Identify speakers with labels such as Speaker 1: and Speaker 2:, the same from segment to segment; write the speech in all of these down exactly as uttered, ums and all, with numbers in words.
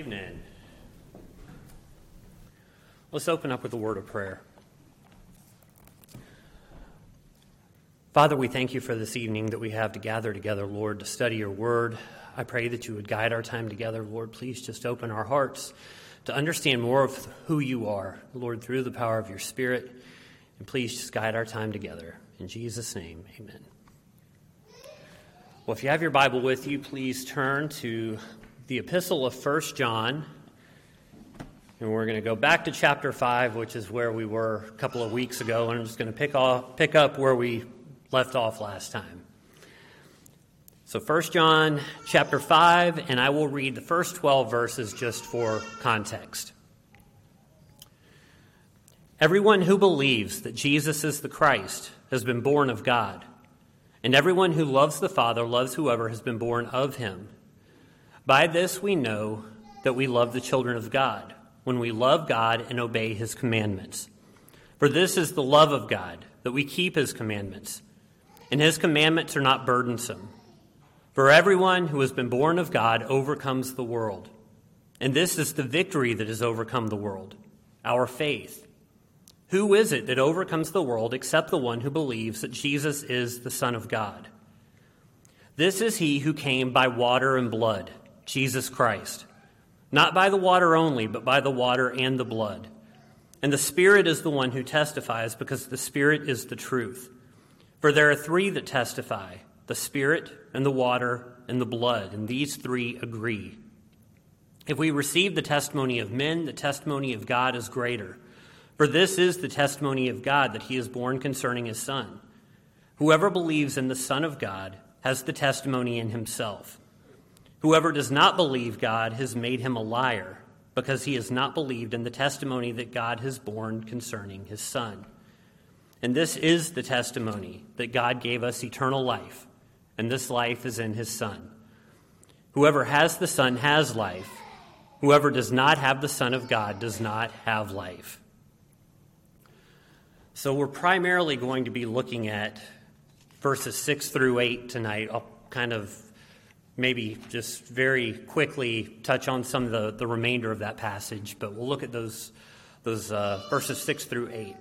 Speaker 1: evening. Let's open up with a word of prayer. Father, we thank you for this evening that we have to gather together, Lord, to study your word. I pray that you would guide our time together. Lord, please just open our hearts to understand more of who you are, Lord, through the power of your Spirit. And please just guide our time together. In Jesus' name, amen. Well, if you have your Bible with you, please turn to the epistle of First John. And we're going to go back to chapter five, which is where we were a couple of weeks ago. And I'm just going to pick off, pick up where we left off last time. So First John chapter five, and I will read the first twelve verses just for context. Everyone who believes that Jesus is the Christ has been born of God, and everyone who loves the Father loves whoever has been born of him. By this we know that we love the children of God, when we love God and obey his commandments. For this is the love of God, that we keep his commandments, and his commandments are not burdensome. For everyone who has been born of God overcomes the world. And this is the victory that has overcome the world, our faith. Who is it that overcomes the world except the one who believes that Jesus is the Son of God? This is he who came by water and blood, Jesus Christ. Not by the water only, but by the water and the blood. And the Spirit is the one who testifies, because the Spirit is the truth. For there are three that testify, the Spirit and the water and the blood, and these three agree. If we receive the testimony of men, the testimony of God is greater. For this is the testimony of God, that he is born concerning his Son. Whoever believes in the Son of God has the testimony in himself. Whoever does not believe God has made him a liar, because he has not believed in the testimony that God has borne concerning his Son. And this is the testimony, that God gave us eternal life, and this life is in his Son. Whoever has the Son has life. Whoever does not have the Son of God does not have life. So we're primarily going to be looking at verses six through eight tonight. I'll kind of maybe just very quickly touch on some of the, the remainder of that passage, but we'll look at those, those uh, verses six through eight.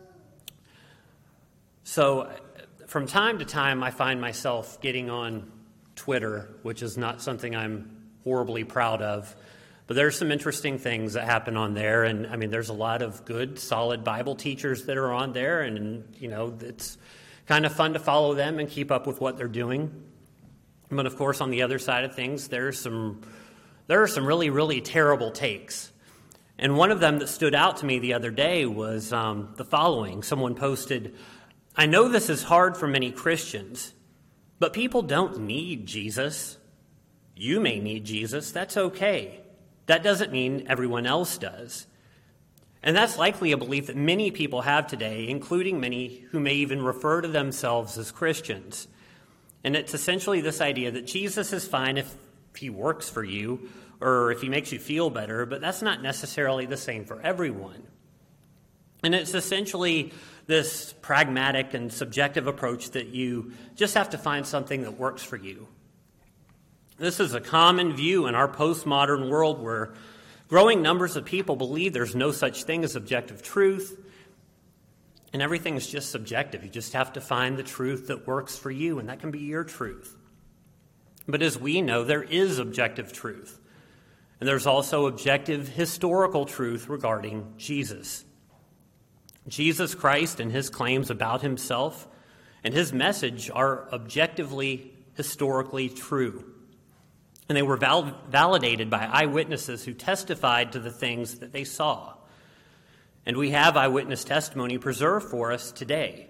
Speaker 1: So from time to time, I find myself getting on Twitter, which is not something I'm horribly proud of. But there's some interesting things that happen on there, and I mean, there's a lot of good, solid Bible teachers that are on there, and you know, it's kind of fun to follow them and keep up with what they're doing. But of course, on the other side of things, there's some there are some really, really terrible takes. And one of them that stood out to me the other day was um, the following. Someone posted, "I know this is hard for many Christians, but people don't need Jesus. You may need Jesus. That's okay. That doesn't mean everyone else does." And that's likely a belief that many people have today, including many who may even refer to themselves as Christians. And it's essentially this idea that Jesus is fine if he works for you or if he makes you feel better, but that's not necessarily the same for everyone. And it's essentially this pragmatic and subjective approach that you just have to find something that works for you. This is a common view in our postmodern world where growing numbers of people believe there's no such thing as objective truth, and everything is just subjective. You just have to find the truth that works for you, and that can be your truth. But as we know, there is objective truth, and there's also objective historical truth regarding Jesus. Jesus Christ and his claims about himself and his message are objectively, historically true. And they were val- validated by eyewitnesses who testified to the things that they saw. And we have eyewitness testimony preserved for us today.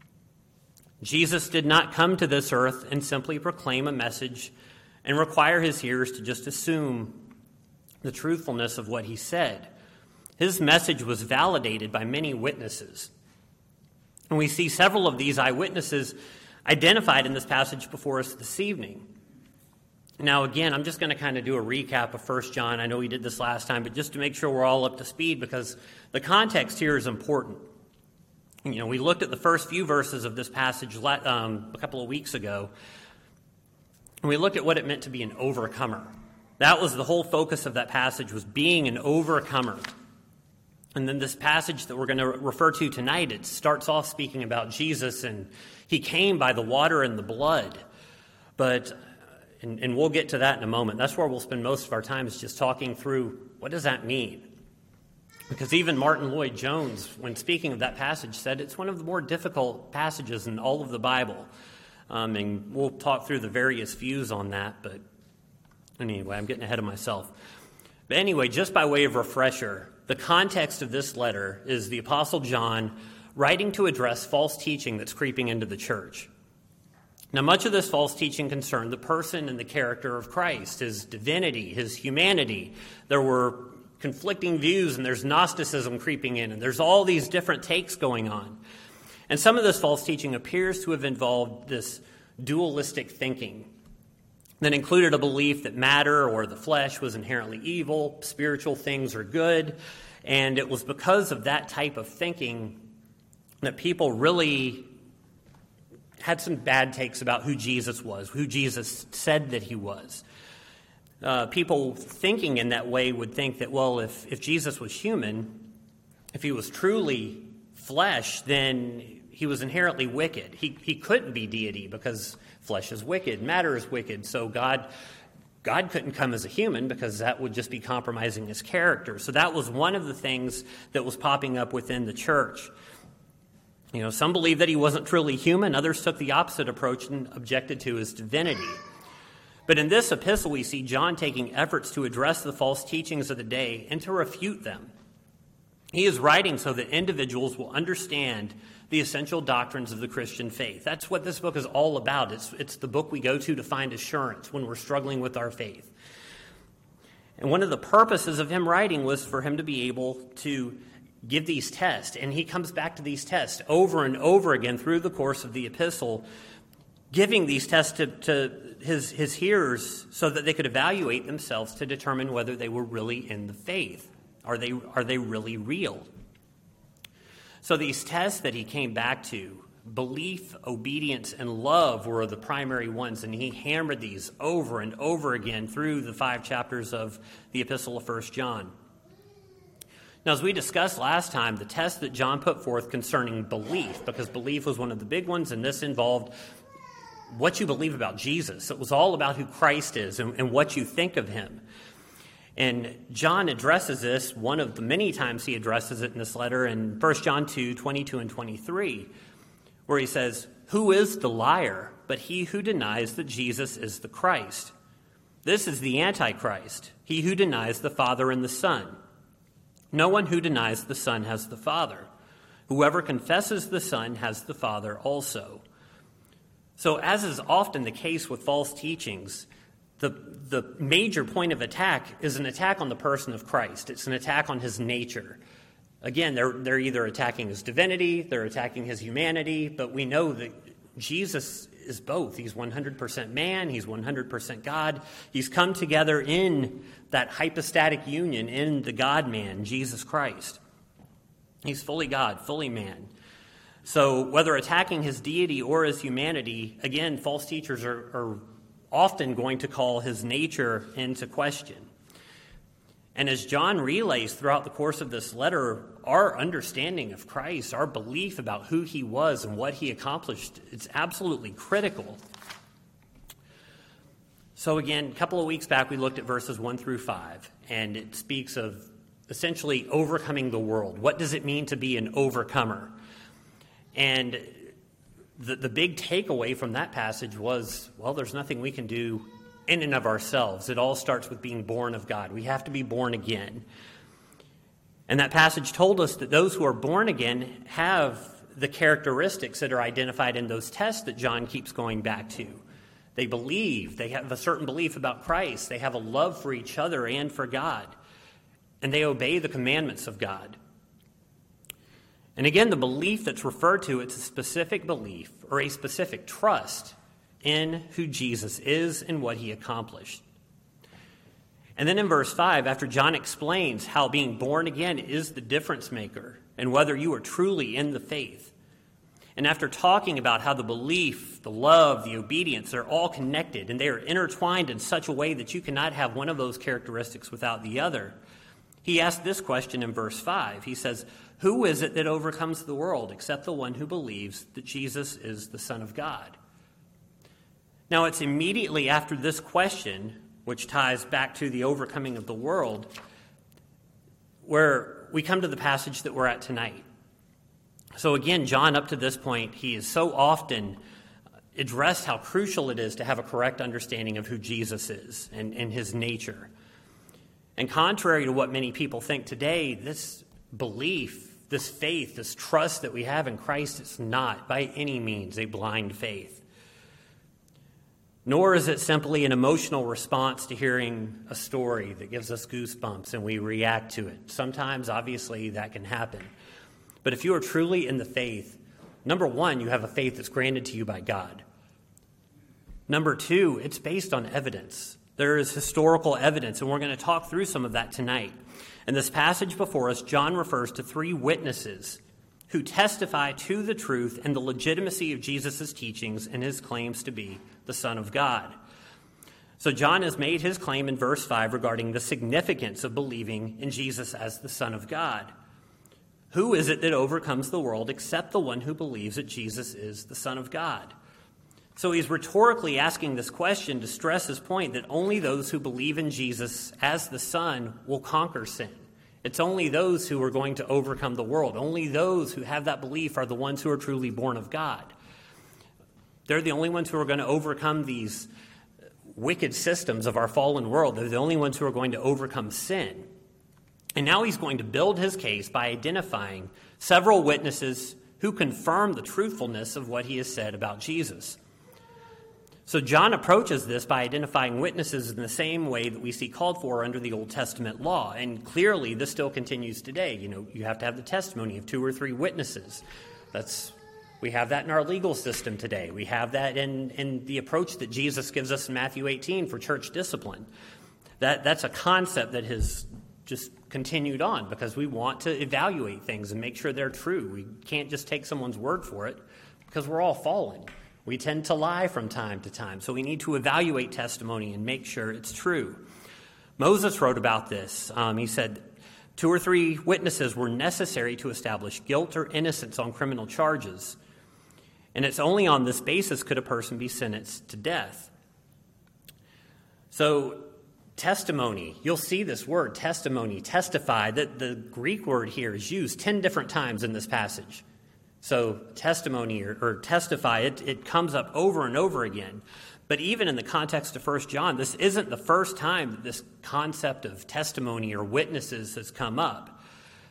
Speaker 1: Jesus did not come to this earth and simply proclaim a message and require his hearers to just assume the truthfulness of what he said. His message was validated by many witnesses. And we see several of these eyewitnesses identified in this passage before us this evening. Now, again, I'm just going to kind of do a recap of First John. I know we did this last time, but just to make sure we're all up to speed, because the context here is important. You know, we looked at the first few verses of this passage um, a couple of weeks ago, and we looked at what it meant to be an overcomer. That was the whole focus of that passage, was being an overcomer. And then this passage that we're going to refer to tonight, it starts off speaking about Jesus, and he came by the water and the blood. But, and, and we'll get to that in a moment. That's where we'll spend most of our time, is just talking through, what does that mean? Because even Martin Lloyd-Jones, when speaking of that passage, said it's one of the more difficult passages in all of the Bible. Um, and we'll talk through the various views on that, but anyway, I'm getting ahead of myself. But anyway, just by way of refresher, the context of this letter is the Apostle John writing to address false teaching that's creeping into the church. Now, much of this false teaching concerned the person and the character of Christ, his divinity, his humanity. There were conflicting views, and there's Gnosticism creeping in, and there's all these different takes going on. And some of this false teaching appears to have involved this dualistic thinking that included a belief that matter or the flesh was inherently evil, spiritual things are good, and it was because of that type of thinking that people really had some bad takes about who Jesus was, who Jesus said that he was. Uh, people thinking in that way would think that, well, if, if Jesus was human, if he was truly flesh, then he was inherently wicked. He he couldn't be deity because flesh is wicked, matter is wicked. So God God couldn't come as a human because that would just be compromising his character. So that was one of the things that was popping up within the church. You know, some believed that he wasn't truly human. Others took the opposite approach and objected to his divinity. But in this epistle, we see John taking efforts to address the false teachings of the day and to refute them. He is writing so that individuals will understand the essential doctrines of the Christian faith. That's what this book is all about. It's, it's the book we go to to find assurance when we're struggling with our faith. And one of the purposes of him writing was for him to be able to give these tests. And he comes back to these tests over and over again through the course of the epistle, giving these tests to, to his, his hearers so that they could evaluate themselves to determine whether they were really in the faith. Are they, are they really real? So these tests that he came back to, belief, obedience, and love were the primary ones, and he hammered these over and over again through the five chapters of the Epistle of First John. Now, as we discussed last time, the test that John put forth concerning belief, because belief was one of the big ones, and this involved what you believe about Jesus. It was all about who Christ is and, and what you think of him. And John addresses this, one of the many times he addresses it in this letter, in First John two, twenty-two and twenty-three, where he says, "Who is the liar but he who denies that Jesus is the Christ? This is the Antichrist, he who denies the Father and the Son. No one who denies the Son has the Father. Whoever confesses the Son has the Father also." So as is often the case with false teachings, the, the major point of attack is an attack on the person of Christ. It's an attack on his nature. Again, they're, they're either attacking his divinity, they're attacking his humanity, but we know that Jesus is both. He's one hundred percent man, he's one hundred percent God. He's come together in that hypostatic union in the God-man, Jesus Christ. He's fully God, fully man. So whether attacking his deity or his humanity, again, false teachers are, are often going to call his nature into question. And as John relays throughout the course of this letter, our understanding of Christ, our belief about who he was and what he accomplished, it's absolutely critical. So again, a couple of weeks back, we looked at verses one through five, and it speaks of essentially overcoming the world. What does it mean to be an overcomer? And the, the big takeaway from that passage was, well, there's nothing we can do in and of ourselves. It all starts with being born of God. We have to be born again. And that passage told us that those who are born again have the characteristics that are identified in those tests that John keeps going back to. They believe, they have a certain belief about Christ, they have a love for each other and for God, and they obey the commandments of God. And again, the belief that's referred to, it's a specific belief or a specific trust in who Jesus is and what he accomplished. And then in verse five, after John explains how being born again is the difference maker and whether you are truly in the faith, And after talking about how the belief, the love, the obedience are all connected and they are intertwined in such a way that you cannot have one of those characteristics without the other, he asked this question in verse five. He says, "Who is it that overcomes the world except the one who believes that Jesus is the Son of God?" Now, it's immediately after this question, which ties back to the overcoming of the world, where we come to the passage that we're at tonight. So again, John, up to this point, he has so often addressed how crucial it is to have a correct understanding of who Jesus is and, and his nature. And contrary to what many people think today, this belief, this faith, this trust that we have in Christ is not by any means a blind faith. Nor is it simply an emotional response to hearing a story that gives us goosebumps and we react to it. Sometimes, obviously, that can happen. But if you are truly in the faith, number one, you have a faith that's granted to you by God. Number two, it's based on evidence. There is historical evidence, and we're going to talk through some of that tonight. In this passage before us, John refers to three witnesses who testify to the truth and the legitimacy of Jesus' teachings and his claims to be the Son of God. So John has made his claim in verse five regarding the significance of believing in Jesus as the Son of God. Who is it that overcomes the world except the one who believes that Jesus is the Son of God? So he's rhetorically asking this question to stress his point that only those who believe in Jesus as the Son will conquer sin. It's only those who are going to overcome the world. Only those who have that belief are the ones who are truly born of God. They're the only ones who are going to overcome these wicked systems of our fallen world. They're the only ones who are going to overcome sin. And now he's going to build his case by identifying several witnesses who confirm the truthfulness of what he has said about Jesus. So John approaches this by identifying witnesses in the same way that we see called for under the Old Testament law. And clearly, this still continues today. You know, you have to have the testimony of two or three witnesses. That's we have that in our legal system today. We have that in, in the approach that Jesus gives us in Matthew eighteen for church discipline. That that's a concept that has just continued on because we want to evaluate things and make sure they're true. We can't just take someone's word for it because we're all fallen. We tend to lie from time to time, so we need to evaluate testimony and make sure it's true. Moses wrote about this. Um, he said, two or three witnesses were necessary to establish guilt or innocence on criminal charges, and it's only on this basis could a person be sentenced to death. So testimony, you'll see this word, testimony, testify, that the Greek word here is used ten different times in this passage. So testimony or, or testify, it, it comes up over and over again. But even in the context of First John, this isn't the first time that this concept of testimony or witnesses has come up.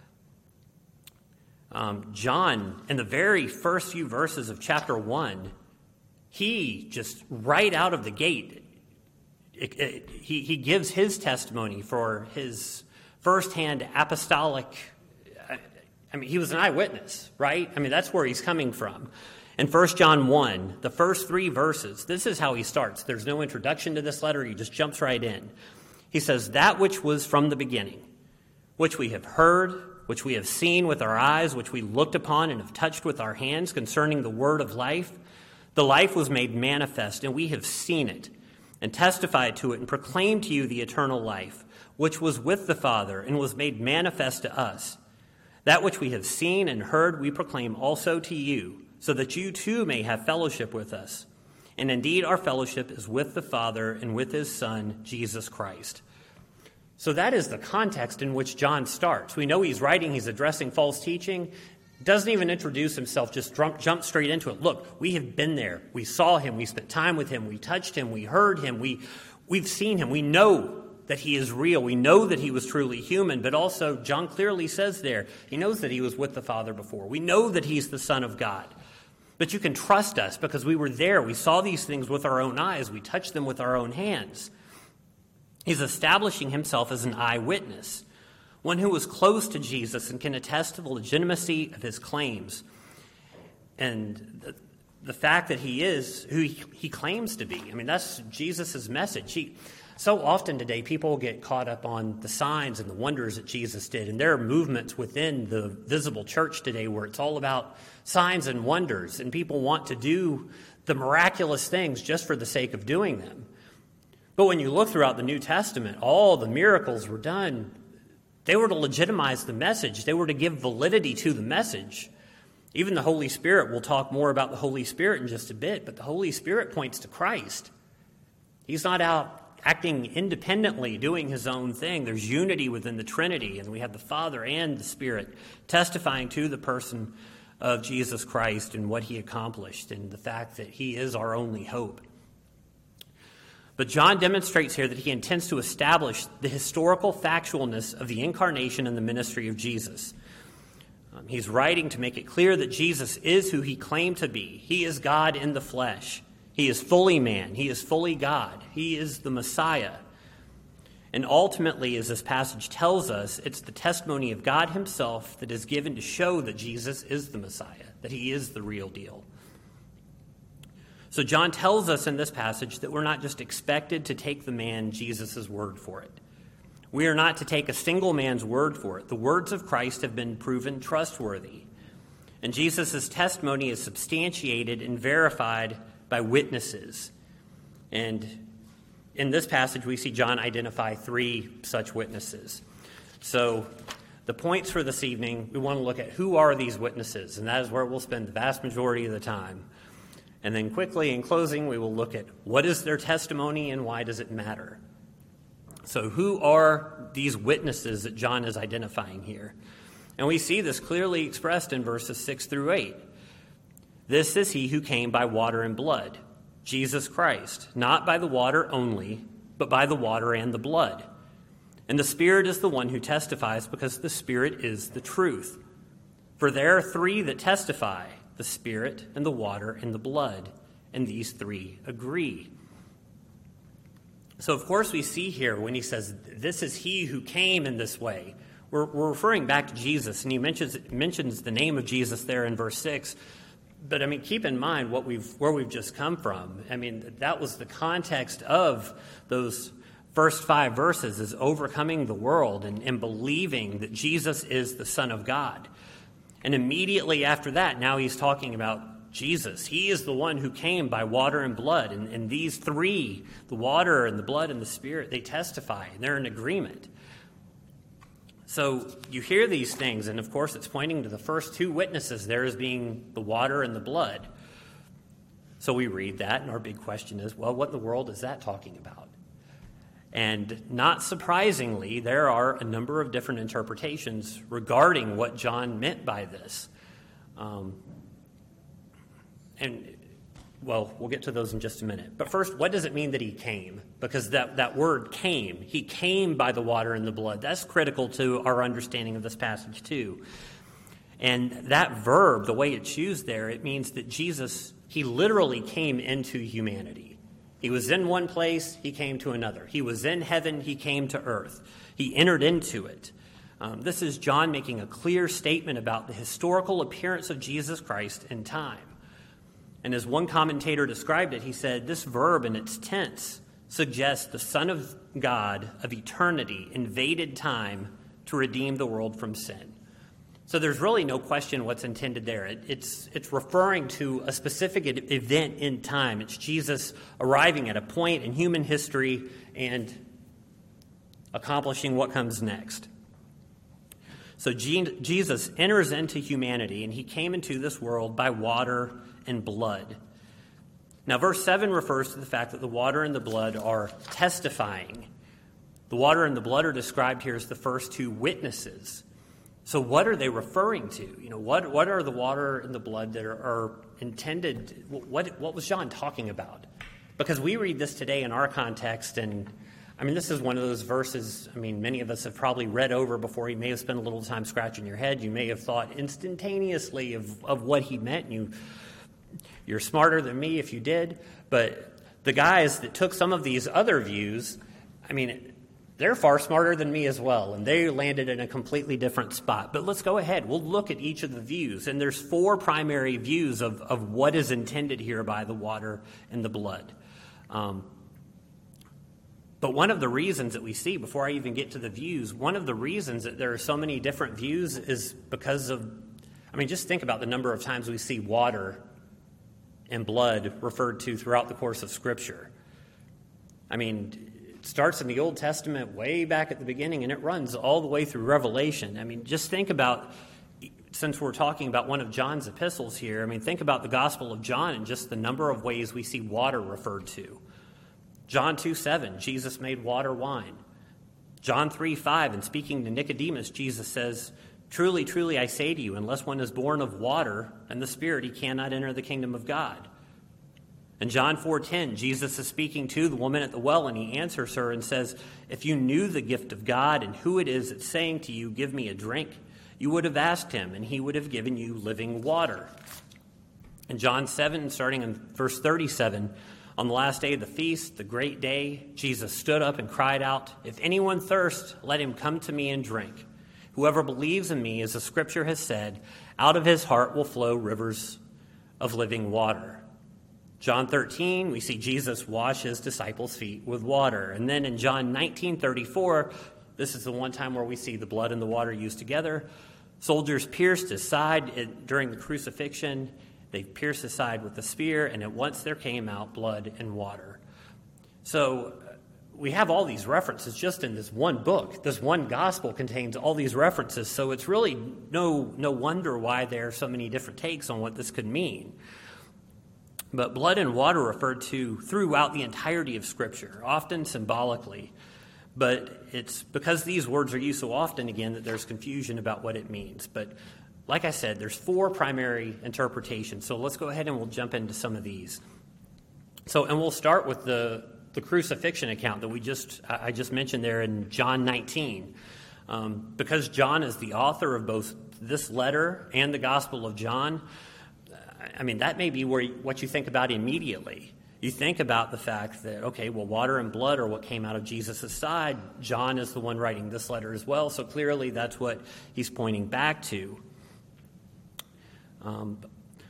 Speaker 1: Um, John, in the very first few verses of chapter one, he just right out of the gate, it, it, he, he gives his testimony for his firsthand apostolic. I mean, he was an eyewitness, right? I mean, that's where he's coming from. In First John one, the first three verses, this is how he starts. There's no introduction to this letter. He just jumps right in. He says, "That which was from the beginning, which we have heard, which we have seen with our eyes, which we looked upon and have touched with our hands concerning the word of life. The life was made manifest, and we have seen it, and testified to it, and proclaimed to you the eternal life, which was with the Father, and was made manifest to us. That which we have seen and heard we proclaim also to you, so that you too may have fellowship with us. And indeed our fellowship is with the Father and with his Son, Jesus Christ." So that is the context in which John starts. We know he's writing, he's addressing false teaching. Doesn't even introduce himself, just jump, jump straight into it. Look, we have been there. We saw him. We spent time with him. We touched him. We heard him. We, we've seen him. We know that he is real. We know that he was truly human, but also John clearly says there, he knows that he was with the Father before. We know that he's the Son of God. But you can trust us because we were there. We saw these things with our own eyes. We touched them with our own hands. He's establishing himself as an eyewitness, one who was close to Jesus and can attest to the legitimacy of his claims. And the, the fact that he is who he, he claims to be. I mean, that's Jesus' message. He, So often today, people get caught up on the signs and the wonders that Jesus did. And there are movements within the visible church today where it's all about signs and wonders. And people want to do the miraculous things just for the sake of doing them. But when you look throughout the New Testament, all the miracles were done. They were to legitimize the message. They were to give validity to the message. Even the Holy Spirit, we'll talk more about the Holy Spirit in just a bit, but the Holy Spirit points to Christ. He's not out acting independently, doing his own thing. There's unity within the Trinity, and we have the Father and the Spirit testifying to the person of Jesus Christ and what he accomplished and the fact that he is our only hope. But John demonstrates here that he intends to establish the historical factualness of the incarnation and the ministry of Jesus. Um, he's writing to make it clear that Jesus is who he claimed to be. He is God in the flesh. He is fully man. He is fully God. He is the Messiah. And ultimately, as this passage tells us, it's the testimony of God himself that is given to show that Jesus is the Messiah, that he is the real deal. So John tells us in this passage that we're not just expected to take the man Jesus' word for it. We are not to take a single man's word for it. The words of Christ have been proven trustworthy. And Jesus' testimony is substantiated and verified by witnesses. And in this passage, we see John identify three such witnesses. So the points for this evening, we want to look at who are these witnesses, and that is where we'll spend the vast majority of the time. And then quickly, in closing, we will look at what is their testimony and why does it matter. So who are these witnesses that John is identifying here? And we see this clearly expressed in verses six through eight. This is he who came by water and blood, Jesus Christ, not by the water only, but by the water and the blood. And the Spirit is the one who testifies, because the Spirit is the truth. For there are three that testify, the Spirit and the water and the blood, and these three agree. So, of course, we see here when he says, this is he who came in this way, we're, we're referring back to Jesus, and he mentions, mentions the name of Jesus there in verse six. But, I mean, keep in mind what we've where we've just come from. I mean, that was the context of those first five verses, is overcoming the world and, and believing that Jesus is the Son of God. And immediately after that, now he's talking about Jesus. He is the one who came by water and blood. And, and these three, the water and the blood and the Spirit, they testify, and they're in agreement. So you hear these things, and of course it's pointing to the first two witnesses there as being the water and the blood. So we read that, and our big question is, well, what in the world is that talking about? And not surprisingly, there are a number of different interpretations regarding what John meant by this. Um, and, well, we'll get to those in just a minute. But first, what does it mean that he came? Because that, that word came, he came by the water and the blood. That's critical to our understanding of this passage too. And that verb, the way it's used there, it means that Jesus, he literally came into humanity. He was in one place, he came to another. He was in heaven, he came to earth. He entered into it. Um, this is John making a clear statement about the historical appearance of Jesus Christ in time. And as one commentator described it, he said, this verb in its tense suggests the Son of God of eternity invaded time to redeem the world from sin. So there's really no question what's intended there. It, it's, it's referring to a specific event in time. It's Jesus arriving at a point in human history and accomplishing what comes next. So Je- Jesus enters into humanity, and he came into this world by water and blood. Now, verse seven refers to the fact that the water and the blood are testifying. The water and the blood are described here as the first two witnesses. So what are they referring to? You know, what what are the water and the blood that are, are intended? What what was John talking about? Because we read this today in our context, and I mean, this is one of those verses, I mean, many of us have probably read over before. You may have spent a little time scratching your head. You may have thought instantaneously of, of what he meant. And you, you're smarter than me if you did. But the guys that took some of these other views, I mean, they're far smarter than me as well, and they landed in a completely different spot. But let's go ahead. We'll look at each of the views, and there's four primary views of, of what is intended here by the water and the blood. Um, But one of the reasons that we see, before I even get to the views, one of the reasons that there are so many different views is because of, I mean, just think about the number of times we see water and blood referred to throughout the course of Scripture. I mean, it starts in the Old Testament way back at the beginning, and it runs all the way through Revelation. I mean, just think about, since we're talking about one of John's epistles here, I mean, think about the Gospel of John and just the number of ways we see water referred to. John two seven, Jesus made water wine. John three five, and speaking to Nicodemus, Jesus says, "Truly, truly, I say to you, unless one is born of water and the Spirit, he cannot enter the kingdom of God." In John four ten, Jesus is speaking to the woman at the well, and he answers her and says, "If you knew the gift of God and who it is that's saying to you, 'Give me a drink,' you would have asked him, and he would have given you living water." In John seven, starting in verse thirty-seven, on the last day of the feast, the great day, Jesus stood up and cried out, "If anyone thirsts, let him come to me and drink. Whoever believes in me, as the Scripture has said, out of his heart will flow rivers of living water." John thirteen, we see Jesus wash his disciples' feet with water. And then in John nineteen thirty-four, this is the one time where we see the blood and the water used together. Soldiers pierced his side during the crucifixion. They pierced his side with a spear, and at once there came out blood and water. So we have all these references just in this one book. This one gospel contains all these references, so it's really no, no wonder why there are so many different takes on what this could mean. But blood and water referred to throughout the entirety of Scripture, often symbolically. But it's because these words are used so often, again, that there's confusion about what it means. But like I said, there's four primary interpretations. So let's go ahead and we'll jump into some of these. So, and we'll start with the, the crucifixion account that we just I just mentioned there in John nineteen. Um, because John is the author of both this letter and the Gospel of John, I mean, that may be where what you think about immediately. You think about the fact that, okay, well, water and blood are what came out of Jesus' side. John is the one writing this letter as well, so clearly that's what he's pointing back to. Um,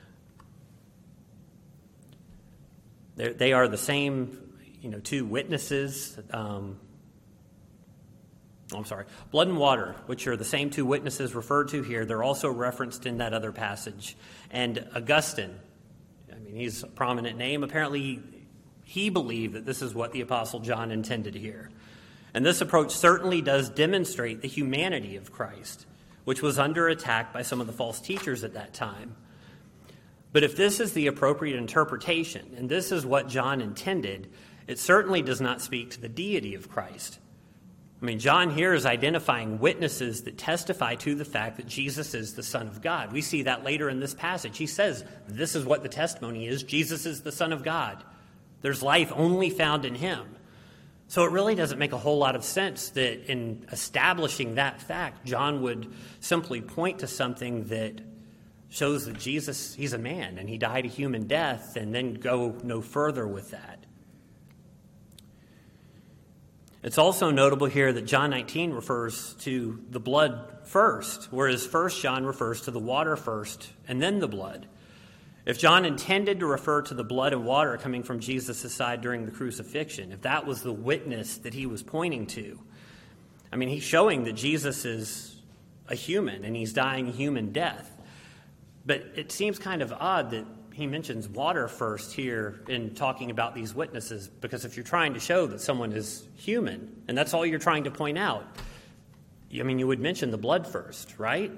Speaker 1: they are the same, you know, two witnesses. Um, oh, I'm sorry. Blood and water, which are the same two witnesses referred to here, they're also referenced in that other passage. And Augustine, I mean, he's a prominent name. Apparently, he believed that this is what the Apostle John intended here. And this approach certainly does demonstrate the humanity of Christ, which was under attack by some of the false teachers at that time. But if this is the appropriate interpretation, and this is what John intended, it certainly does not speak to the deity of Christ. I mean, John here is identifying witnesses that testify to the fact that Jesus is the Son of God. We see that later in this passage. He says, this is what the testimony is. Jesus is the Son of God. There's life only found in him. So it really doesn't make a whole lot of sense that in establishing that fact, John would simply point to something that shows that Jesus, he's a man, and he died a human death, and then go no further with that. It's also notable here that John nineteen refers to the blood first, whereas First John refers to the water first and then the blood. If John intended to refer to the blood and water coming from Jesus' side during the crucifixion, if that was the witness that he was pointing to, I mean, he's showing that Jesus is a human and he's dying a human death. But it seems kind of odd that he mentions water first here in talking about these witnesses, because if you're trying to show that someone is human, and that's all you're trying to point out, I mean, you would mention the blood first, right?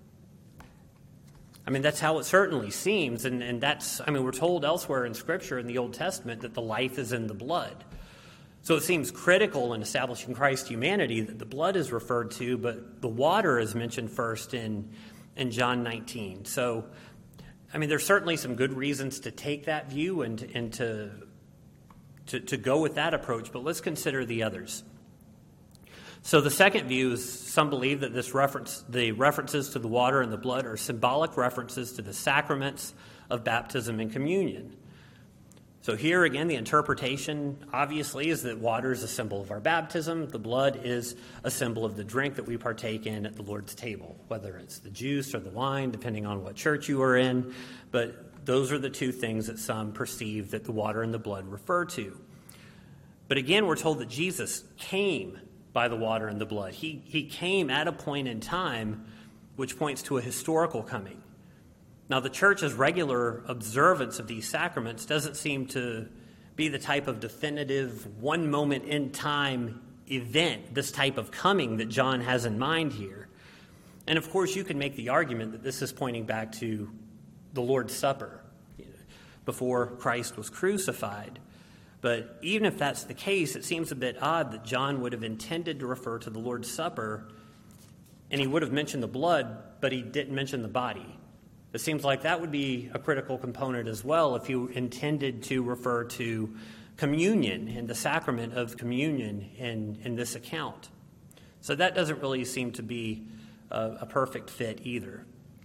Speaker 1: I mean, that's how it certainly seems, and, and that's, I mean, we're told elsewhere in Scripture in the Old Testament that the life is in the blood. So it seems critical in establishing Christ's humanity that the blood is referred to, but the water is mentioned first in, in John nineteen. So, I mean, there's certainly some good reasons to take that view and, and to, to, to go with that approach, but let's consider the others. So the second view is some believe that this reference, the references to the water and the blood are symbolic references to the sacraments of baptism and communion. So here again, the interpretation obviously is that water is a symbol of our baptism. The blood is a symbol of the drink that we partake in at the Lord's table, whether it's the juice or the wine, depending on what church you are in. But those are the two things that some perceive that the water and the blood refer to. But again, we're told that Jesus came by the water and the blood. He, he came at a point in time which points to a historical coming. Now, the church's regular observance of these sacraments doesn't seem to be the type of definitive one moment in time event, this type of coming that John has in mind here. And of course, you can make the argument that this is pointing back to the Lord's Supper, you know, before Christ was crucified. But even if that's the case, it seems a bit odd that John would have intended to refer to the Lord's Supper, and he would have mentioned the blood, but he didn't mention the body. It seems like that would be a critical component as well if you intended to refer to communion and the sacrament of communion in, in this account. So that doesn't really seem to be a, a perfect fit either.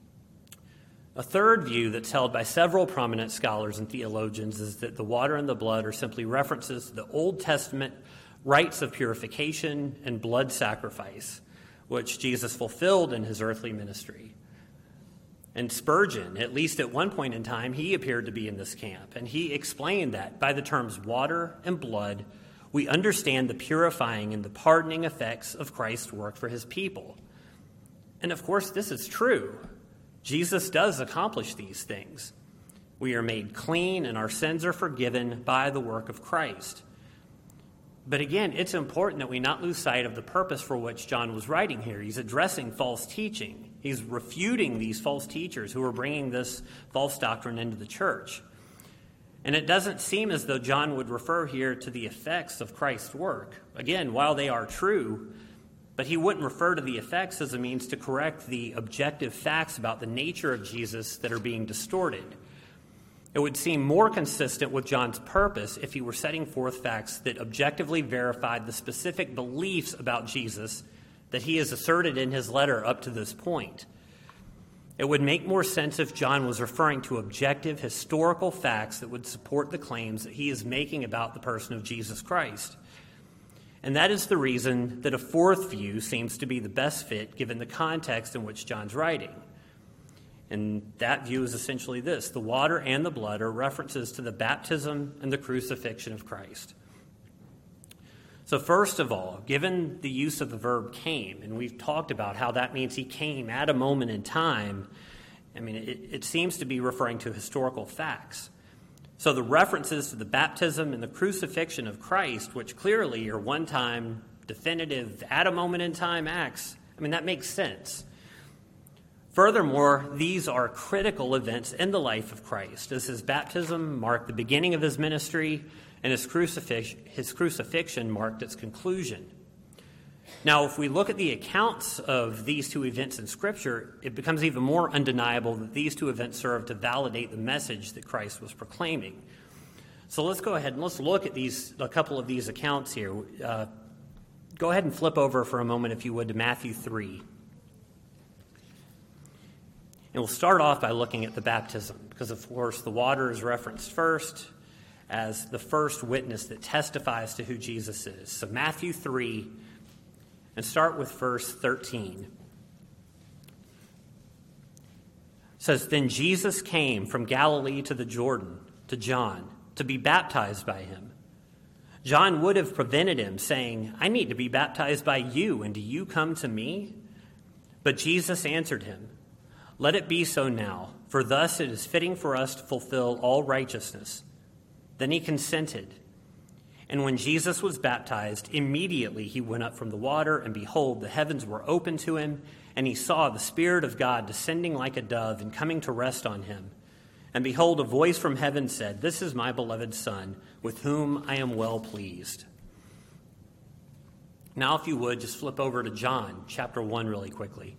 Speaker 1: A third view that's held by several prominent scholars and theologians is that the water and the blood are simply references to the Old Testament rites of purification and blood sacrifice, which Jesus fulfilled in his earthly ministry. And Spurgeon, at least at one point in time, he appeared to be in this camp, and he explained that by the terms water and blood, we understand the purifying and the pardoning effects of Christ's work for his people. And of course, this is true. Jesus does accomplish these things. We are made clean and our sins are forgiven by the work of Christ. But again, it's important that we not lose sight of the purpose for which John was writing here. He's addressing false teaching. He's refuting these false teachers who are bringing this false doctrine into the church. And it doesn't seem as though John would refer here to the effects of Christ's work. Again, while they are true, but he wouldn't refer to the effects as a means to correct the objective facts about the nature of Jesus that are being distorted. It would seem more consistent with John's purpose if he were setting forth facts that objectively verified the specific beliefs about Jesus that he has asserted in his letter up to this point. It would make more sense if John was referring to objective historical facts that would support the claims that he is making about the person of Jesus Christ. And that is the reason that a fourth view seems to be the best fit given the context in which John's writing. And that view is essentially this: the water and the blood are references to the baptism and the crucifixion of Christ. So first of all, given the use of the verb came, and we've talked about how that means he came at a moment in time, I mean, it, it seems to be referring to historical facts. So the references to the baptism and the crucifixion of Christ, which clearly are one-time, definitive, at a moment in time acts, I mean, that makes sense. Furthermore, these are critical events in the life of Christ, as his baptism marked the beginning of his ministry, and his, crucifix, his crucifixion marked its conclusion. Now, if we look at the accounts of these two events in Scripture, it becomes even more undeniable that these two events serve to validate the message that Christ was proclaiming. So let's go ahead and let's look at these a couple of these accounts here. Uh, go ahead and flip over for a moment, if you would, to Matthew three. And we'll start off by looking at the baptism, because, of course, the water is referenced first as the first witness that testifies to who Jesus is. So Matthew three, and start with verse thirteen. It says, "Then Jesus came from Galilee to the Jordan, to John, to be baptized by him. John would have prevented him, saying, 'I need to be baptized by you, and do you come to me?' But Jesus answered him, 'Let it be so now, for thus it is fitting for us to fulfill all righteousness.' Then he consented. And when Jesus was baptized, immediately he went up from the water, and behold, the heavens were opened to him, and he saw the Spirit of God descending like a dove and coming to rest on him. And behold, a voice from heaven said, 'This is my beloved Son, with whom I am well pleased.'" Now, if you would, just flip over to John chapter one really quickly.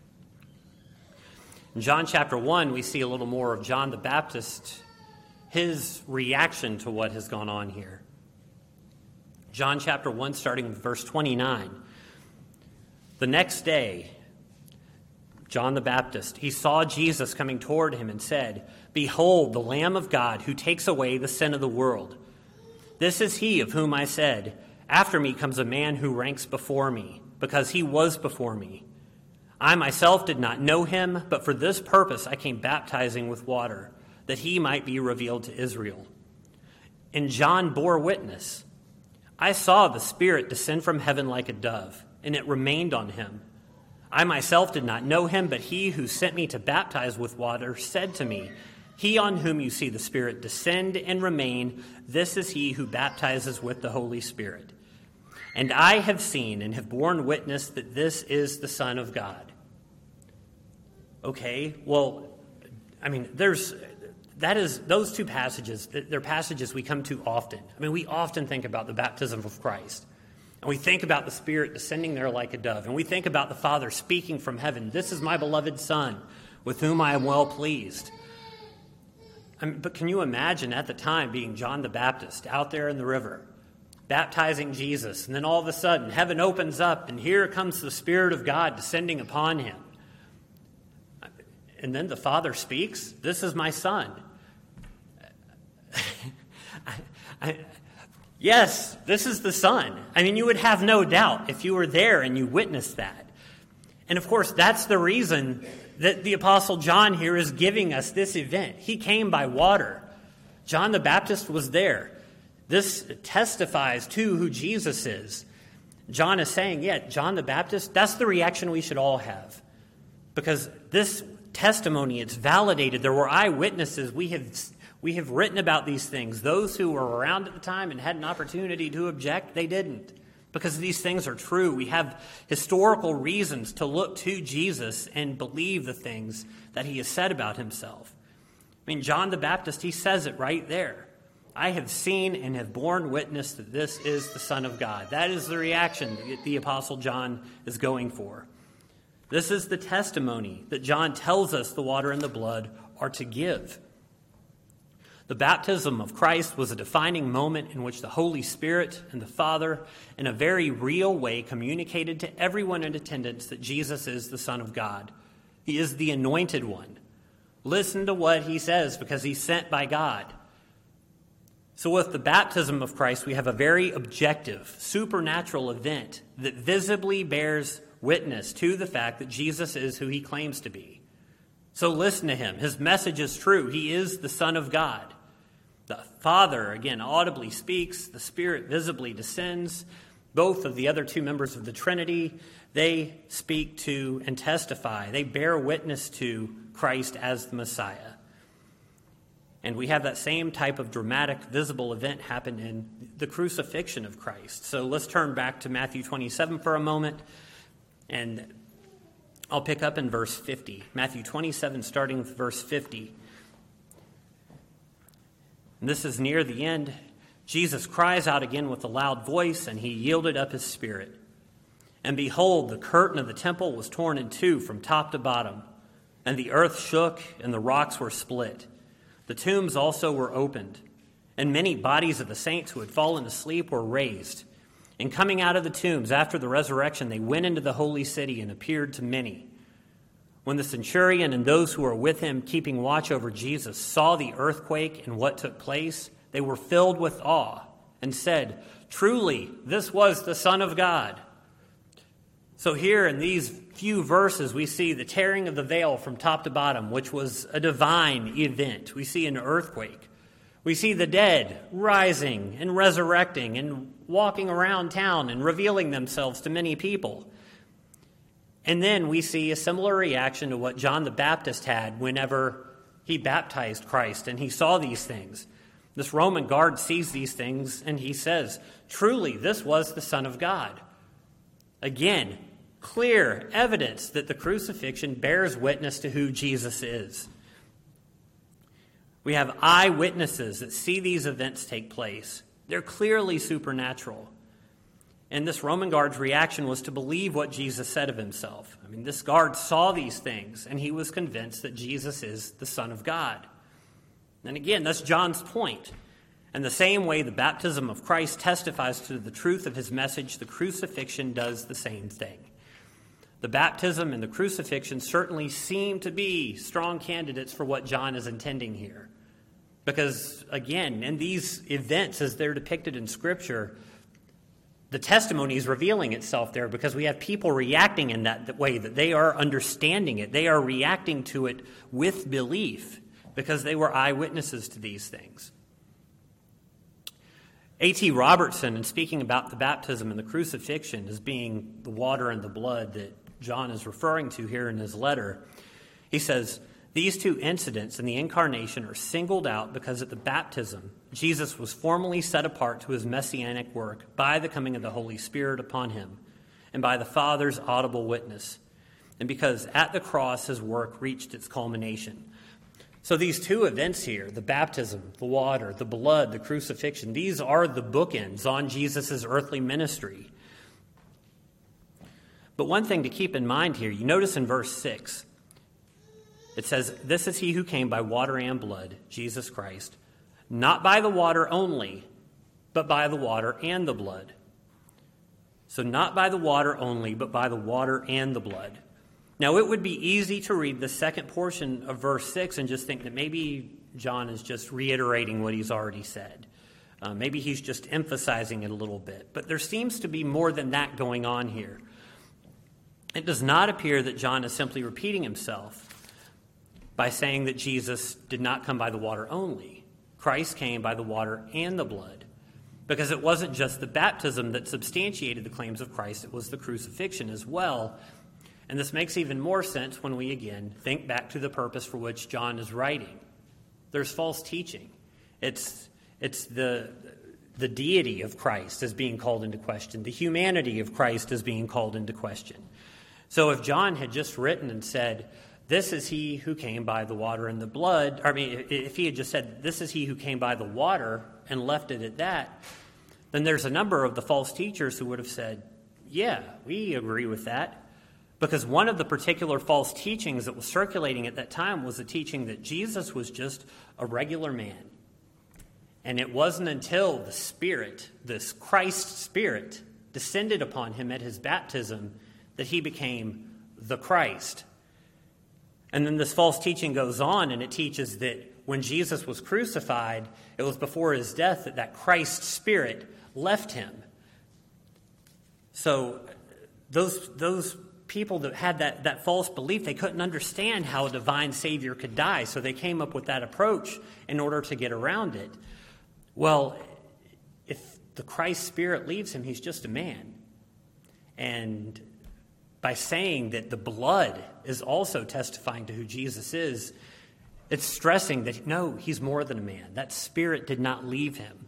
Speaker 1: In John chapter one, we see a little more of John the Baptist, his reaction to what has gone on here. John chapter one, starting with verse twenty-nine. "The next day, John the Baptist, he saw Jesus coming toward him and said, 'Behold, the Lamb of God who takes away the sin of the world. This is he of whom I said, after me comes a man who ranks before me, because he was before me. I myself did not know him, but for this purpose I came baptizing with water, that he might be revealed to Israel.' And John bore witness, I saw the Spirit descend from heaven like a dove, and it remained on him. I myself did not know him, but he who sent me to baptize with water said to me, 'He on whom you see the Spirit descend and remain, this is he who baptizes with the Holy Spirit.' And I have seen and have borne witness that this is the Son of God." Okay, well, I mean, there's that is those two passages. They're passages we come to often. I mean, we often think about the baptism of Christ, and we think about the Spirit descending there like a dove, and we think about the Father speaking from heaven, "This is my beloved Son, with whom I am well pleased." I mean, but can you imagine at the time being John the Baptist out there in the river, baptizing Jesus, and then all of a sudden heaven opens up, and here comes the Spirit of God descending upon him. And then the Father speaks, "This is my Son." I, I, yes, this is the Son. I mean, you would have no doubt if you were there and you witnessed that. And of course, that's the reason that the Apostle John here is giving us this event. He came by water. John the Baptist was there. This testifies to who Jesus is. John is saying, yeah, John the Baptist, that's the reaction we should all have. Because this testimony, it's validated. There were eyewitnesses. We have we have written about these things. Those who were around at the time and had an opportunity to object, they didn't. Because these things are true. We have historical reasons to look to Jesus and believe the things that he has said about himself. I mean, John the Baptist, he says it right there. "I have seen and have borne witness that this is the Son of God." That is the reaction that the Apostle John is going for. This is the testimony that John tells us the water and the blood are to give. The baptism of Christ was a defining moment in which the Holy Spirit and the Father, in a very real way, communicated to everyone in attendance that Jesus is the Son of God. He is the anointed one. Listen to what he says, because he's sent by God. So with the baptism of Christ, we have a very objective, supernatural event that visibly bears witness to the fact that Jesus is who he claims to be. So listen to him. His message is true. He is the Son of God. The Father, again, audibly speaks. The Spirit visibly descends. Both of the other two members of the Trinity, they speak to and testify. They bear witness to Christ as the Messiah. And we have that same type of dramatic, visible event happen in the crucifixion of Christ. So let's turn back to Matthew twenty-seven for a moment, and I'll pick up in verse fifty. Matthew twenty-seven, starting with verse fifty. And this is near the end. Jesus cries out again with a loud voice, and he yielded up his spirit. And behold, the curtain of the temple was torn in two from top to bottom, and the earth shook, and the rocks were split. The tombs also were opened, and many bodies of the saints who had fallen asleep were raised. And coming out of the tombs after the resurrection, they went into the holy city and appeared to many. When the centurion and those who were with him keeping watch over Jesus saw the earthquake and what took place, they were filled with awe and said, "Truly, this was the Son of God." So here in these few verses, we see the tearing of the veil from top to bottom, which was a divine event. We see an earthquake. We see the dead rising and resurrecting and walking around town and revealing themselves to many people. And then we see a similar reaction to what John the Baptist had whenever he baptized Christ and he saw these things. This Roman guard sees these things and he says, "Truly, this was the Son of God." Again, clear evidence that the crucifixion bears witness to who Jesus is. We have eyewitnesses that see these events take place. They're clearly supernatural. And this Roman guard's reaction was to believe what Jesus said of himself. I mean, this guard saw these things, and he was convinced that Jesus is the Son of God. And again, that's John's point. In the same way the baptism of Christ testifies to the truth of his message, the crucifixion does the same thing. The baptism and the crucifixion certainly seem to be strong candidates for what John is intending here. Because, again, in these events as they're depicted in Scripture, the testimony is revealing itself there because we have people reacting in that way, that they are understanding it. They are reacting to it with belief because they were eyewitnesses to these things. A T Robertson, in speaking about the baptism and the crucifixion as being the water and the blood that John is referring to here in his letter, he says, these two incidents in the incarnation are singled out because at the baptism, Jesus was formally set apart to his messianic work by the coming of the Holy Spirit upon him and by the Father's audible witness, and because at the cross his work reached its culmination. So these two events here, the baptism, the water, the blood, the crucifixion, these are the bookends on Jesus' earthly ministry. But one thing to keep in mind here, you notice in verse six, it says, this is he who came by water and blood, Jesus Christ, not by the water only, but by the water and the blood. So not by the water only, but by the water and the blood. Now, it would be easy to read the second portion of verse six and just think that maybe John is just reiterating what he's already said. Uh, maybe he's just emphasizing it a little bit. But there seems to be more than that going on here. It does not appear that John is simply repeating himself by saying that Jesus did not come by the water only. Christ came by the water and the blood. Because it wasn't just the baptism that substantiated the claims of Christ, it was the crucifixion as well. And this makes even more sense when we, again, think back to the purpose for which John is writing. There's false teaching. It's, it's the, the deity of Christ is being called into question. The humanity of Christ is being called into question. So if John had just written and said, this is he who came by the water and the blood, I mean, if he had just said, this is he who came by the water and left it at that, then there's a number of the false teachers who would have said, yeah, we agree with that. Because one of the particular false teachings that was circulating at that time was the teaching that Jesus was just a regular man. And it wasn't until the Spirit, this Christ Spirit, descended upon him at his baptism that he became the Christ. And then this false teaching goes on, and it teaches that when Jesus was crucified, it was before his death that that Christ Spirit left him. So those those people that had that, that false belief, they couldn't understand how a divine Savior could die, so they came up with that approach in order to get around it. Well, if the Christ Spirit leaves him, he's just a man. And by saying that the blood is also testifying to who Jesus is, it's stressing that, no, he's more than a man. That Spirit did not leave him.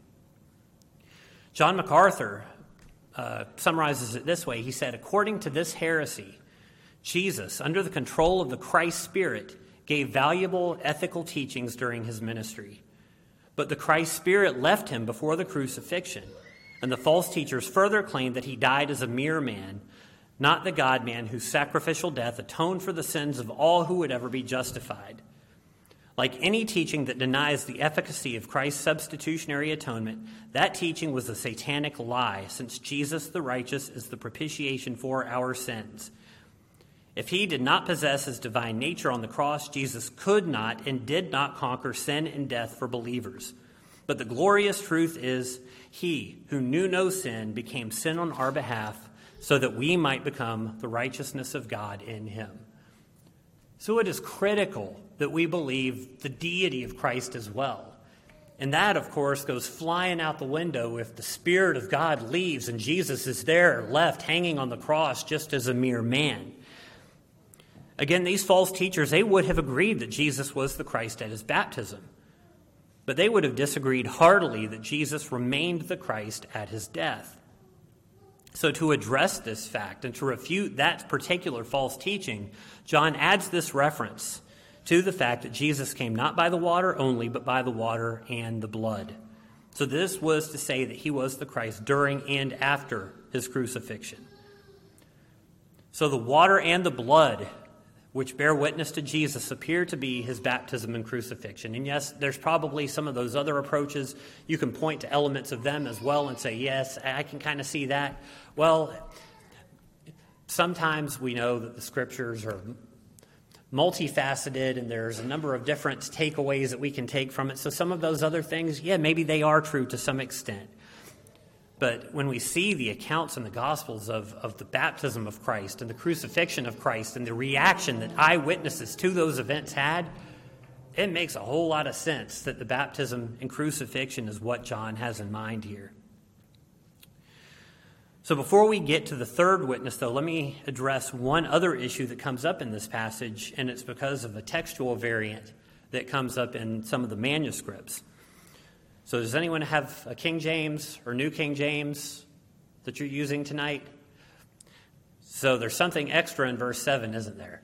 Speaker 1: John MacArthur uh, summarizes it this way. He said, according to this heresy, Jesus, under the control of the Christ Spirit, gave valuable ethical teachings during his ministry. But the Christ Spirit left him before the crucifixion, and the false teachers further claimed that he died as a mere man, not the God-man whose sacrificial death atoned for the sins of all who would ever be justified. Like any teaching that denies the efficacy of Christ's substitutionary atonement, that teaching was a satanic lie, since Jesus the righteous is the propitiation for our sins. If he did not possess his divine nature on the cross, Jesus could not and did not conquer sin and death for believers. But the glorious truth is, he who knew no sin became sin on our behalf, so that we might become the righteousness of God in him. So it is critical that we believe the deity of Christ as well. And that, of course, goes flying out the window if the Spirit of God leaves and Jesus is there, left, hanging on the cross just as a mere man. Again, these false teachers, they would have agreed that Jesus was the Christ at his baptism. But they would have disagreed heartily that Jesus remained the Christ at his death. So to address this fact and to refute that particular false teaching, John adds this reference to the fact that Jesus came not by the water only, but by the water and the blood. So this was to say that he was the Christ during and after his crucifixion. So the water and the blood, which bear witness to Jesus, appear to be his baptism and crucifixion. And yes, there's probably some of those other approaches. You can point to elements of them as well and say, yes, I can kind of see that. Well, sometimes we know that the scriptures are multifaceted and there's a number of different takeaways that we can take from it. So some of those other things, yeah, maybe they are true to some extent. But when we see the accounts in the Gospels of, of the baptism of Christ and the crucifixion of Christ and the reaction that eyewitnesses to those events had, it makes a whole lot of sense that the baptism and crucifixion is what John has in mind here. So before we get to the third witness, though, let me address one other issue that comes up in this passage, and it's because of a textual variant that comes up in some of the manuscripts. So does anyone have a King James or New King James that you're using tonight? So there's something extra in verse seven, isn't there?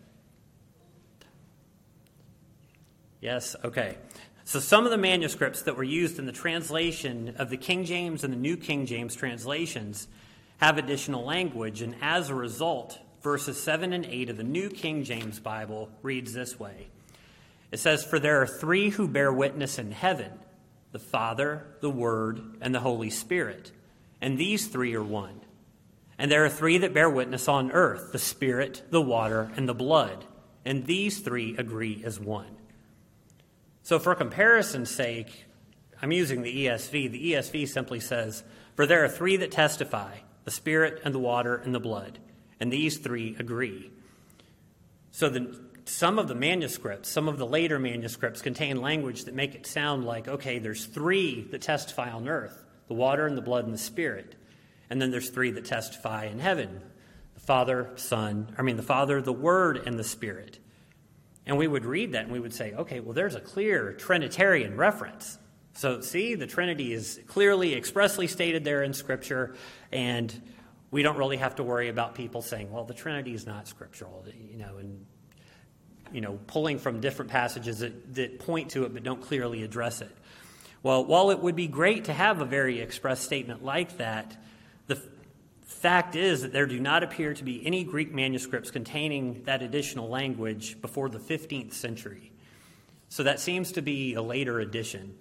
Speaker 1: Yes? Okay. So some of the manuscripts that were used in the translation of the King James and the New King James translations have additional language, and as a result, verses seven and eight of the New King James Bible reads this way. It says, "For there are three who bear witness in heaven, the Father, the Word, and the Holy Spirit, and these three are one. And there are three that bear witness on earth, the Spirit, the water, and the blood, and these three agree as one." So for comparison's sake, I'm using the E S V. The E S V simply says, "For there are three that testify, the Spirit and the water and the blood, and these three agree." So the, some of the manuscripts, some of the later manuscripts contain language that make it sound like, okay, there's three that testify on earth, the water and the blood and the Spirit. And then there's three that testify in heaven, the Father, Son, I mean the Father, the Word, and the Spirit. And we would read that and we would say, okay, well, there's a clear Trinitarian reference. So see, the Trinity is clearly, expressly stated there in Scripture, and we don't really have to worry about people saying, well, the Trinity is not scriptural, you know, and, you know, pulling from different passages that, that point to it but don't clearly address it. Well, while it would be great to have a very express statement like that, the f- fact is that there do not appear to be any Greek manuscripts containing that additional language before the fifteenth century. So that seems to be a later addition.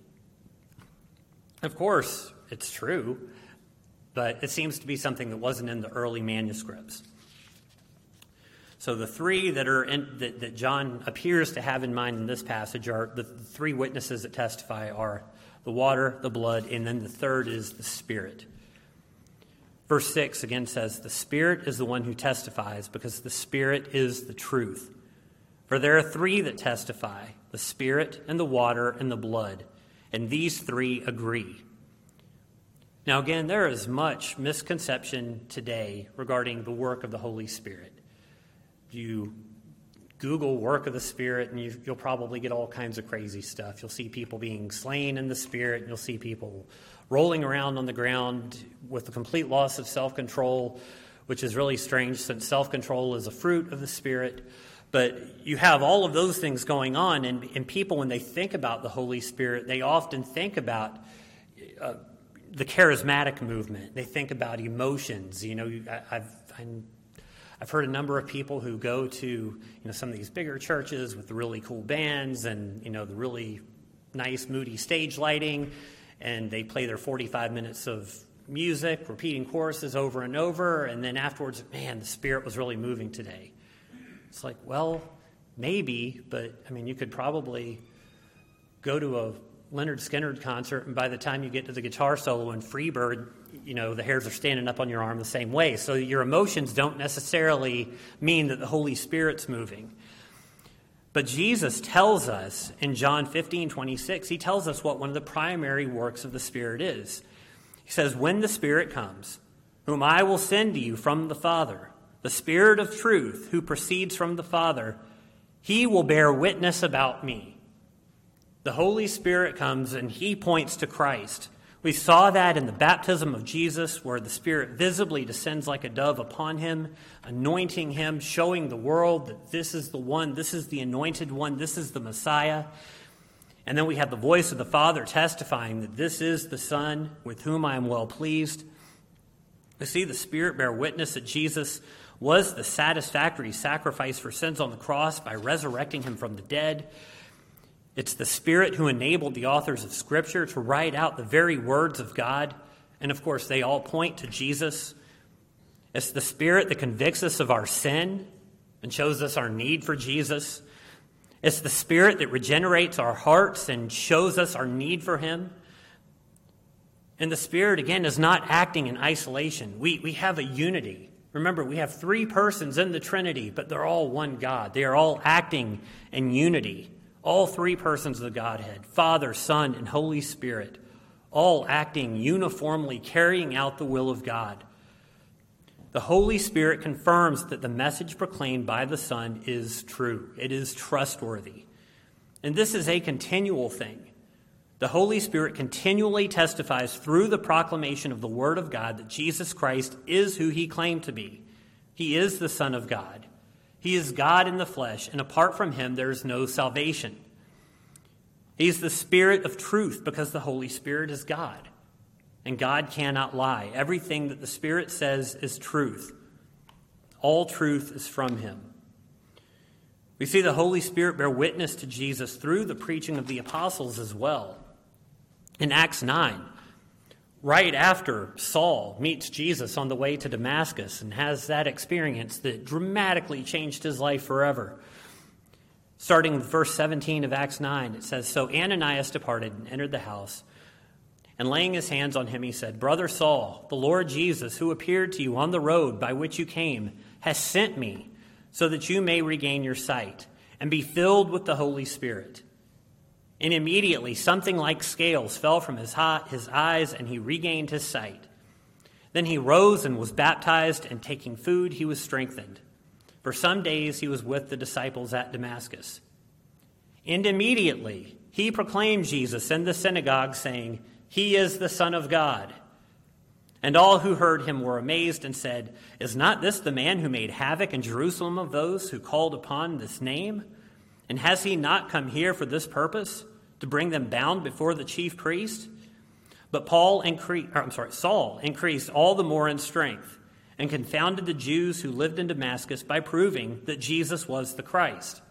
Speaker 1: Of course, it's true, but it seems to be something that wasn't in the early manuscripts. So the three that are in, that, that John appears to have in mind in this passage are the three witnesses that testify are the water, the blood, and then the third is the Spirit. Verse six again says, "The Spirit is the one who testifies, because the Spirit is the truth. For there are three that testify, the Spirit and the water and the blood, and these three agree." Now again, there is much misconception today regarding the work of the Holy Spirit. You Google work of the Spirit, and you, you'll probably get all kinds of crazy stuff. You'll see people being slain in the Spirit, and you'll see people rolling around on the ground with a complete loss of self-control, which is really strange since self-control is a fruit of the Spirit. But you have all of those things going on, and, and people, when they think about the Holy Spirit, they often think about uh, the charismatic movement. They think about emotions. You know, I, I've I'm, I've heard a number of people who go to, you know, some of these bigger churches with the really cool bands and, you know, the really nice, moody stage lighting, and they play their forty-five minutes of music, repeating choruses over and over, and then afterwards, man, the Spirit was really moving today. It's like, well, maybe, but, I mean, you could probably go to a Leonard Skinner concert, and by the time you get to the guitar solo in Freebird, you know, the hairs are standing up on your arm the same way. So your emotions don't necessarily mean that the Holy Spirit's moving. But Jesus tells us in John fifteen twenty-six, he tells us what one of the primary works of the Spirit is. He says, "When the Spirit comes, whom I will send to you from the Father, the Spirit of truth who proceeds from the Father, he will bear witness about me." The Holy Spirit comes and he points to Christ. We saw that in the baptism of Jesus, where the Spirit visibly descends like a dove upon him, anointing him, showing the world that this is the one, this is the anointed one, this is the Messiah. And then we have the voice of the Father testifying that this is the Son with whom I am well pleased. We see the Spirit bear witness that Jesus was the satisfactory sacrifice for sins on the cross by resurrecting him from the dead. It's the Spirit who enabled the authors of Scripture to write out the very words of God. And of course, they all point to Jesus. It's the Spirit that convicts us of our sin and shows us our need for Jesus. It's the Spirit that regenerates our hearts and shows us our need for him. And the Spirit, again, is not acting in isolation. We, we have a unity. Remember, we have three persons in the Trinity, but they're all one God. They are all acting in unity. All three persons of the Godhead, Father, Son, and Holy Spirit, all acting uniformly, carrying out the will of God. The Holy Spirit confirms that the message proclaimed by the Son is true. It is trustworthy. And this is a continual thing. The Holy Spirit continually testifies through the proclamation of the Word of God that Jesus Christ is who he claimed to be. He is the Son of God. He is God in the flesh, and apart from him, there is no salvation. He's the Spirit of truth because the Holy Spirit is God. And God cannot lie. Everything that the Spirit says is truth. All truth is from him. We see the Holy Spirit bear witness to Jesus through the preaching of the apostles as well. In Acts nine, right after Saul meets Jesus on the way to Damascus and has that experience that dramatically changed his life forever. Starting with verse seventeen of Acts nine, it says, "So Ananias departed and entered the house, and laying his hands on him, he said, 'Brother Saul, the Lord Jesus, who appeared to you on the road by which you came, has sent me so that you may regain your sight and be filled with the Holy Spirit.' And immediately something like scales fell from his, his eyes, and he regained his sight. Then he rose and was baptized, and taking food, he was strengthened. For some days he was with the disciples at Damascus. And immediately he proclaimed Jesus in the synagogue, saying, 'He is the Son of God.' And all who heard him were amazed and said, 'Is not this the man who made havoc in Jerusalem of those who called upon this name? And has he not come here for this purpose, to bring them bound before the chief priest?' But Paul increased, or I'm sorry, Saul increased all the more in strength and confounded the Jews who lived in Damascus by proving that Jesus was the Christ."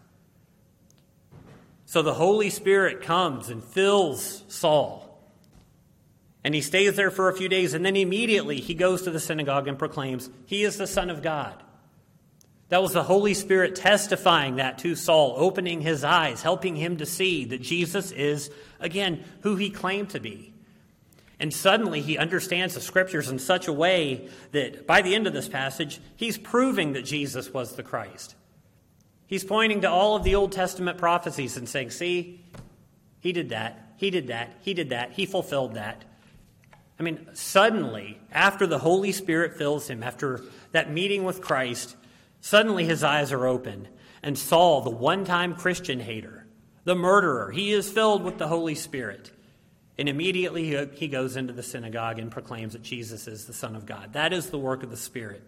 Speaker 1: So the Holy Spirit comes and fills Saul. And he stays there for a few days, and then immediately he goes to the synagogue and proclaims, "He is the Son of God." That was the Holy Spirit testifying that to Saul, opening his eyes, helping him to see that Jesus is, again, who he claimed to be. And suddenly he understands the Scriptures in such a way that by the end of this passage, he's proving that Jesus was the Christ. He's pointing to all of the Old Testament prophecies and saying, "See, he did that, he did that, he did that, he fulfilled that." I mean, suddenly, after the Holy Spirit fills him, after that meeting with Christ, suddenly his eyes are open, and Saul, the one-time Christian hater, the murderer, he is filled with the Holy Spirit. And immediately he goes into the synagogue and proclaims that Jesus is the Son of God. That is the work of the Spirit.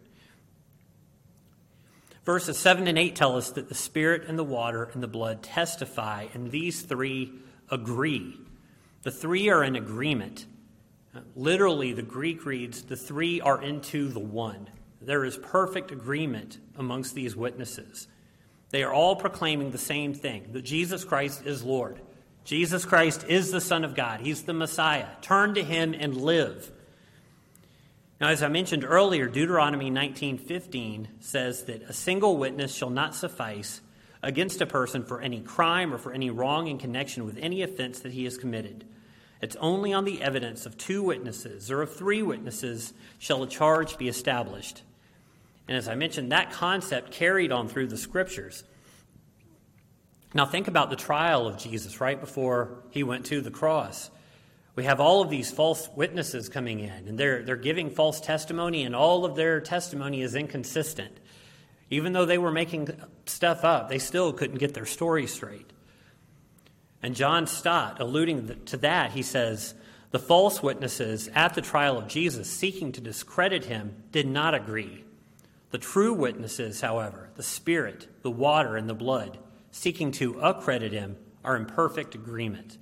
Speaker 1: Verses seven and eight tell us that the Spirit and the water and the blood testify, and these three agree. The three are in agreement. Literally, the Greek reads, the three are into the one. There is perfect agreement amongst these witnesses. They are all proclaiming the same thing, that Jesus Christ is Lord. Jesus Christ is the Son of God. He's the Messiah. Turn to him and live. Now, as I mentioned earlier, Deuteronomy nineteen fifteen says that a single witness shall not suffice against a person for any crime or for any wrong in connection with any offense that he has committed. It's only on the evidence of two witnesses or of three witnesses shall a charge be established. And as I mentioned, that concept carried on through the Scriptures. Now think about the trial of Jesus right before he went to the cross. We have all of these false witnesses coming in, and they're, they're giving false testimony, and all of their testimony is inconsistent. Even though they were making stuff up, they still couldn't get their story straight. And John Stott, alluding to that, he says, the false witnesses at the trial of Jesus seeking to discredit him did not agree. The true witnesses, however, the Spirit, the water, and the blood, seeking to accredit him, are in perfect agreement.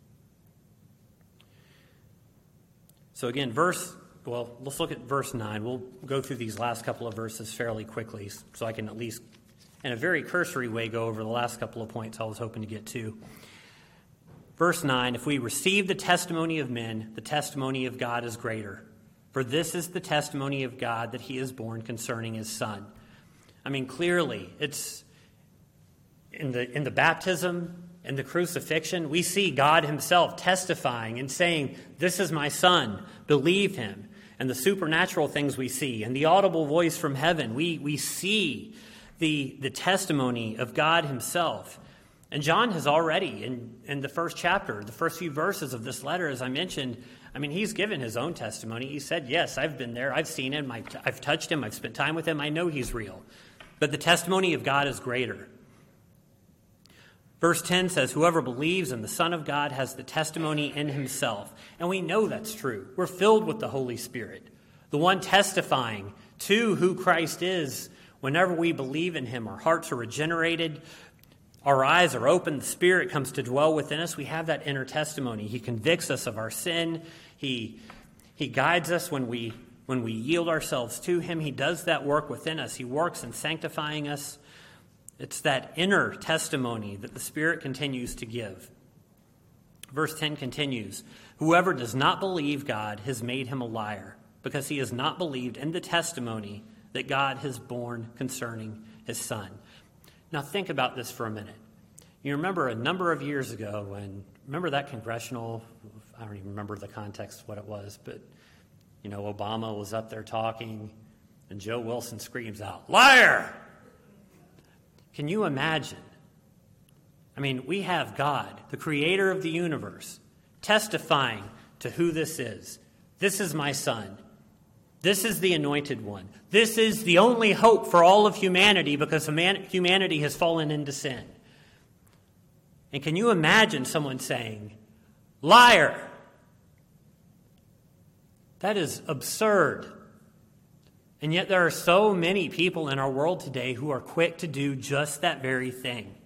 Speaker 1: So again, verse, well, let's look at verse nine. We'll go through these last couple of verses fairly quickly so I can at least, in a very cursory way, go over the last couple of points I was hoping to get to. Verse nine, if we receive the testimony of men, the testimony of God is greater. For this is the testimony of God that he is born concerning his Son. I mean, clearly, it's in the in the baptism, in the crucifixion, we see God himself testifying and saying, this is my Son, believe him. And the supernatural things we see, and the audible voice from heaven, we, we see the, the testimony of God himself. And John has already, in, in the first chapter, the first few verses of this letter, as I mentioned, I mean, he's given his own testimony. He said, yes, I've been there. I've seen him. I've, I've touched him. I've spent time with him. I know he's real. But the testimony of God is greater. Verse ten says, whoever believes in the Son of God has the testimony in himself. And we know that's true. We're filled with the Holy Spirit, the one testifying to who Christ is. Whenever we believe in him, our hearts are regenerated, our eyes are open, the Spirit comes to dwell within us. We have that inner testimony. He convicts us of our sin. He, he guides us when we, when we yield ourselves to him. He does that work within us. He works in sanctifying us. It's that inner testimony that the Spirit continues to give. Verse ten continues, whoever does not believe God has made him a liar, because he has not believed in the testimony that God has borne concerning his Son. Now think about this for a minute. You remember a number of years ago when, remember that congressional, I don't even remember the context of what it was, but, you know, Obama was up there talking, and Joe Wilson screams out, liar! Can you imagine? I mean, we have God, the creator of the universe, testifying to who this is. This is my Son. This is the anointed one. This is the only hope for all of humanity because humanity has fallen into sin. And can you imagine someone saying, liar? That is absurd. And yet there are so many people in our world today who are quick to do just that very thing.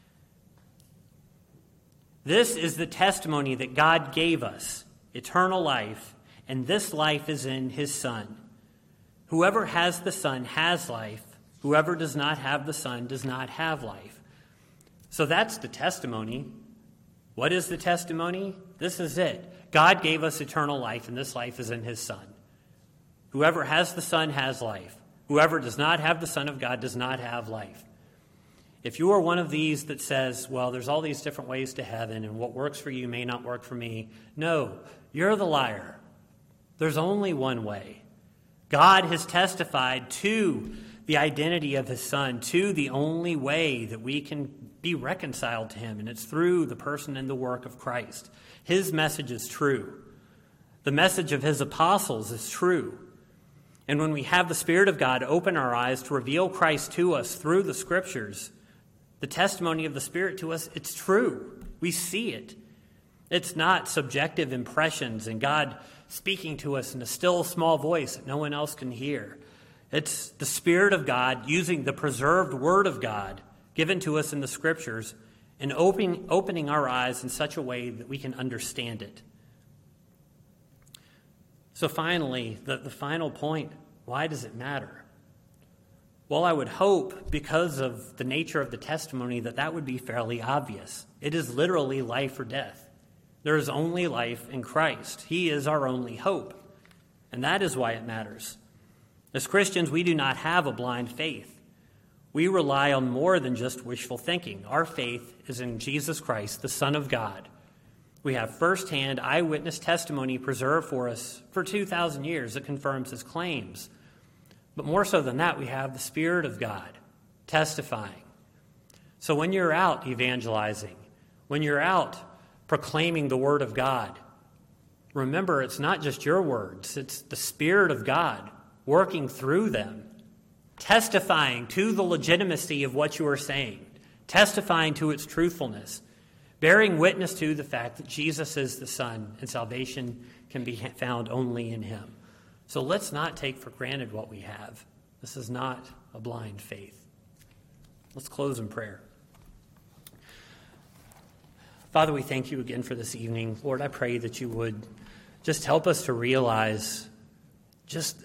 Speaker 1: This is the testimony that God gave us, eternal life, and this life is in his Son. Whoever has the Son has life. Whoever does not have the Son does not have life. So that's the testimony. What is the testimony? This is it. God gave us eternal life, and this life is in his Son. Whoever has the Son has life. Whoever does not have the Son of God does not have life. If you are one of these that says, well, there's all these different ways to heaven, and what works for you may not work for me, no, you're the liar. There's only one way. God has testified to the identity of his Son, to the only way that we can be reconciled to him, and it's through the person and the work of Christ. His message is true. The message of his apostles is true. And when we have the Spirit of God open our eyes to reveal Christ to us through the Scriptures, the testimony of the Spirit to us, it's true. We see it. It's not subjective impressions and God speaking to us in a still small voice that no one else can hear. It's the Spirit of God using the preserved Word of God given to us in the Scriptures and opening, opening our eyes in such a way that we can understand it. So finally, the, the final point, why does it matter? Well, I would hope, because of the nature of the testimony, that that would be fairly obvious. It is literally life or death. There is only life in Christ. He is our only hope. And that is why it matters. As Christians, we do not have a blind faith. We rely on more than just wishful thinking. Our faith is in Jesus Christ, the Son of God. We have firsthand eyewitness testimony preserved for us for two thousand years that confirms his claims. But more so than that, we have the Spirit of God testifying. So when you're out evangelizing, when you're out proclaiming the Word of God, remember it's not just your words, it's the Spirit of God working through them, testifying to the legitimacy of what you are saying, testifying to its truthfulness, bearing witness to the fact that Jesus is the Son and salvation can be found only in him. So let's not take for granted what we have. This is not a blind faith. Let's close in prayer. Father, we thank you again for this evening. Lord, I pray that you would just help us to realize just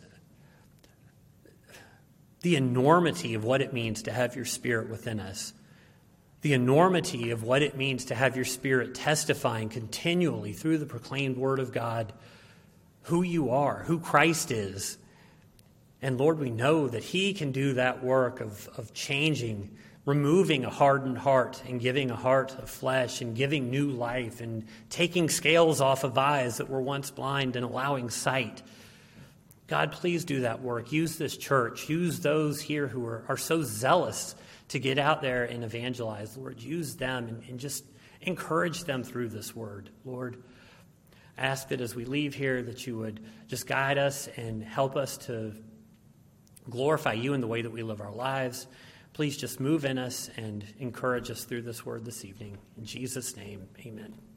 Speaker 1: the enormity of what it means to have your Spirit within us. The enormity of what it means to have your Spirit testifying continually through the proclaimed Word of God who you are, who Christ is. And Lord, we know that he can do that work of, of changing, removing a hardened heart and giving a heart of flesh and giving new life and taking scales off of eyes that were once blind and allowing sight. God, please do that work. Use this church. Use those here who are, are so zealous to get out there and evangelize. Lord, use them and, and just encourage them through this word. Lord, I ask that as we leave here that you would just guide us and help us to glorify you in the way that we live our lives. Please just move in us and encourage us through this word this evening. In Jesus' name, amen.